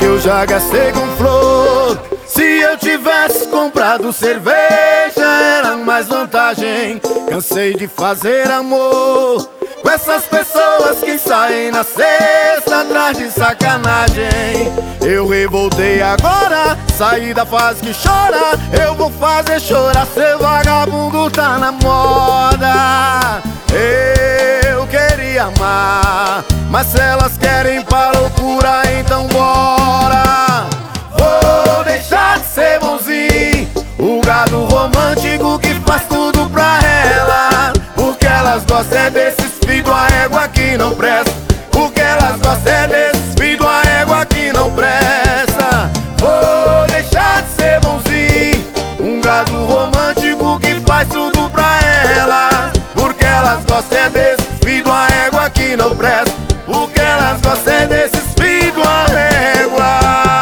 que eu já gastei com flor. Se eu tivesse comprado cerveja era mais vantagem. Cansei de fazer amor com essas pessoas que saem na sexta atrás de sacanagem. Eu revoltei agora, saí da fase que chora. Eu vou fazer chorar, ser vagabundo tá na moda. Eu queria amar, mas se elas querem pra loucura, então bora. Vou deixar de ser bonzinho, o gado romântico que faz tudo pra ela, porque elas gostam é desses filhos da égua que não presta. Porque elas gostam é desses filhos da égua que não presta. Vou deixar de ser bonzinho, um gado romântico que faz tudo pra ela, porque elas gostam é desses filhos da égua que não presta. Porque elas gostam é desses filhos da égua.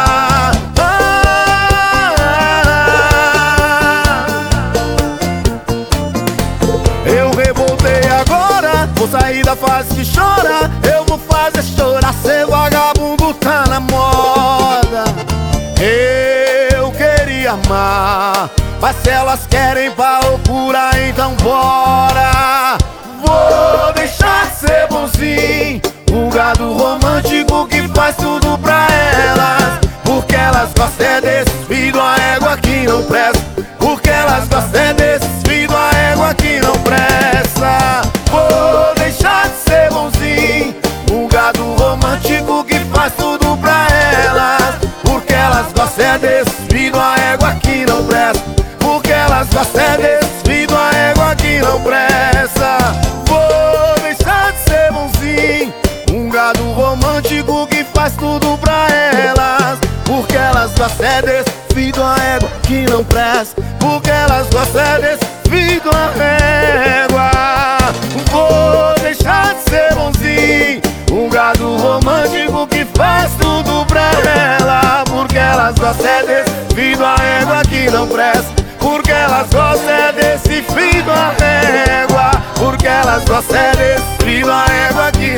Eu revoltei agora, vou sair da fase que chora. Eu vou fazer chorar, ser vagabundo tá na moda. Eu queria amar, mas se elas querem pra loucura, então bora. Vou deixar de ser bonzinho, um gado romântico que faz tudo pra elas, porque elas gostam é desses filhos da égua que não presta. Porque elas gostam é desses filhos da égua que não presta. Vou deixar de ser bonzinho, um gado romântico que faz tudo pra elas, porque elas gostam é desses filhos da égua que não presta. Porque elas gostam é desses filhos da égua que não presta. Vou deixar de ser bonzinho, um gado romântico que faz tudo pra elas, porque elas gostam é desse filho da égua que não presta. Porque elas gostam é desse filho da égua. Vou deixar de ser bonzinho, um gado romântico que faz tudo pra ela, porque elas gostam é desse filho da égua que não presta. Porque elas gostam é desse filho da égua. Porque elas gostam é desse filho da égua que